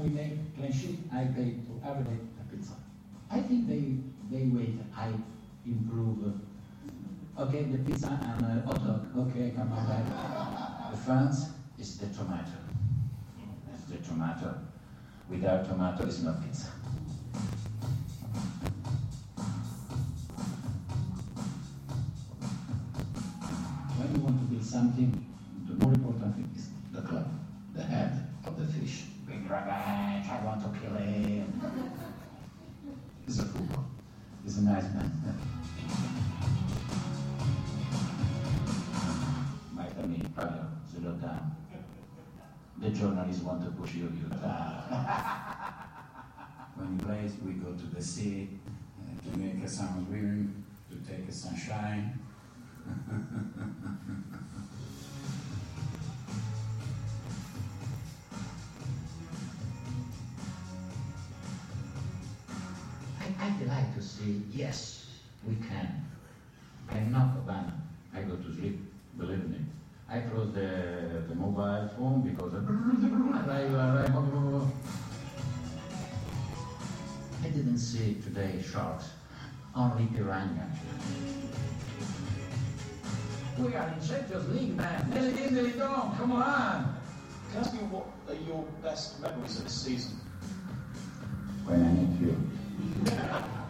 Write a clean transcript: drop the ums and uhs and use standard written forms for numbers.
we make clean sheet, I pay to every day a pizza. I think they wait, I improve. Okay, the pizza and hot dog. Okay, come on back. The France is the tomato. It's the tomato. Without tomato, it's not pizza. When you want to build something, the more important thing is the club, the head of the fish. Big revenge, I want to kill him. He's a fool. He's a nice man. Slow down. The journalists want to push you down. When you play, we go to the sea to make some swimming, to take a sunshine. I'd like to say, yes, we can. I'm not Obama. I go to sleep, believe me. I close the mobile phone because I didn't see today sharks, only piranha. We are in Champions League, man. Nearly done. Come on. Can I ask you what are your best memories of this season? When I meet you.